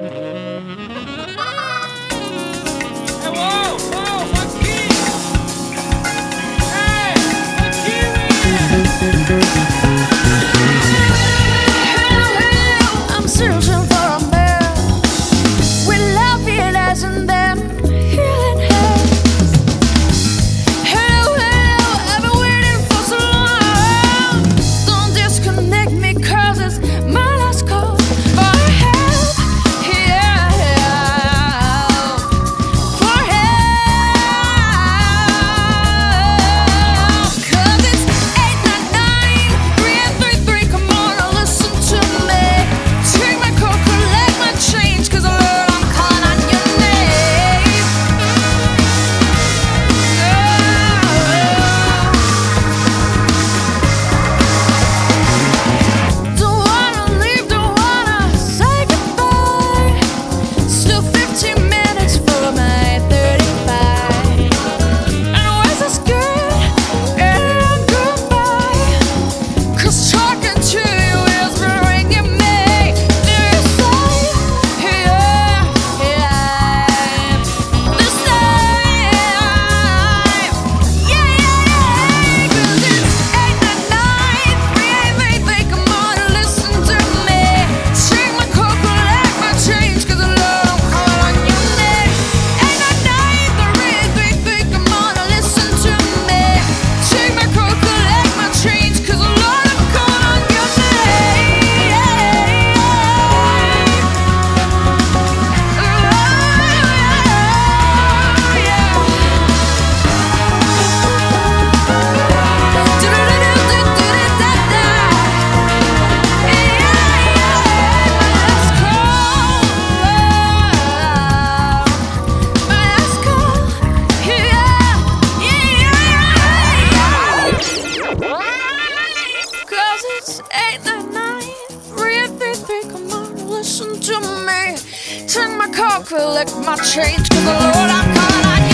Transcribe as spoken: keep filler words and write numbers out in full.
whoa, whoa, what's key? Hey, what's key? I'm searching for a man with love it as in them healing hands. Hello, hello, I've been waiting for so long. Don't disconnect me 'cause it's my last call for help. Yeah, for help. 'Cause it's eight nine nine, three eight three three. Come on, now listen to me. Take my call, collect my change, 'cause Lord, I'm calling on your name. Don't wanna leave, don't wanna say goodbye. Still fifteen minutes for my thirty-five. And was this good and goodbye? 'Cause talking to you is bringing me this time. Yeah, yeah. This time. Yeah, yeah, yeah. 'Cause it's eight nine nine, three eight three three. Come on and listen to me. Take my call, collect my change, 'cause Lord, I'm calling on your name. eight nine nine, three eight three three. Come on and listen to me. Take my call, collect my change, 'cause Lord, I'm calling on your Cause it's eight nine nine, three eight three three. Come on, listen to me. Take my call, collect my change, 'cause Lord, I'm calling on you.